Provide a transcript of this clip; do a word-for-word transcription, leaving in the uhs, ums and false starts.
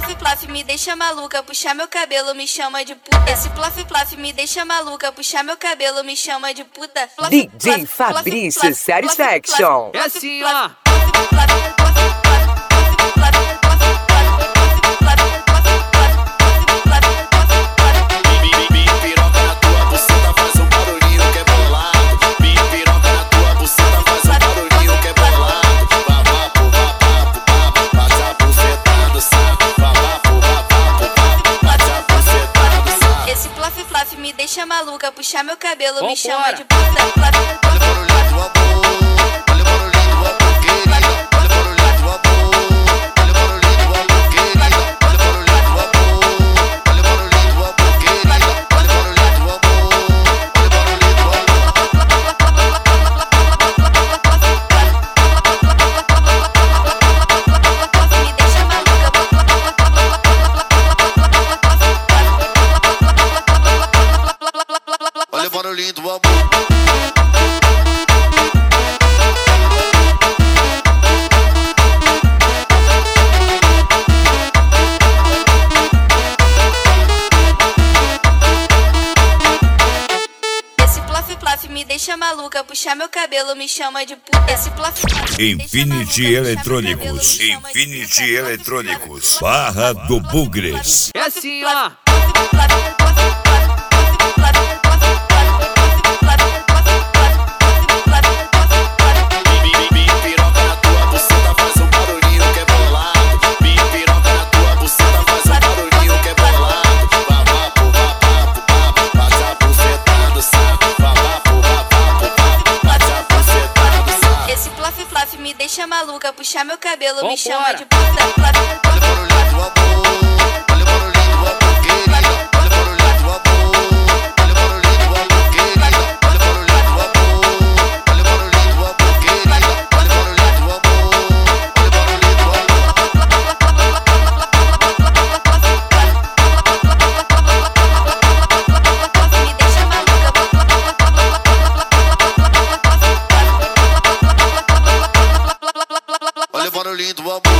plaf plaf me deixa maluca, puxar meu cabelo me chama de puta. Esse plaf plaf me deixa maluca, puxar meu cabelo me chama de puta. Plaf, D J plaf, Fabrício plaf, Satisfaction. É assim, ó. Me deixa maluca, puxar meu cabelo Vambora. Me chama de puta. Plaf, Olha o barulhinho do amor, olha o barulhinho do amor, querida. Olha o barulhinho do amor, olha o barulhinho do amor, querida. Olha o barulhinho do amor, olha o barulhinho do amor, querida. Olha o barulhinho do amor, olha o barulhinho do me deixa maluca. Olha o barulhinho do amor. Esse plaf plaf me deixa maluca, puxar meu cabelo me chama de puta. Esse plaf plaf me deixa Infinity maluca, Eletrônicos, puxar meu cabelo me chama de Infinity puta. Eletrônicos, Barra do Bugres. É assim, ó. Me deixa maluca, puxar meu cabelo me Vambora. chama de puta. Plaf, Olha o barulhinho do amor, olha o barulhinho do amor, querida. Olha o barulhinho do amor, olha o barulhinho do amor, querida. Olha o barulhinho do amor, olha o barulhinho do amor, querida. Olha o barulhinho do amor, olha o barulhinho do me deixa maluca. Olha o barulhinho do amor.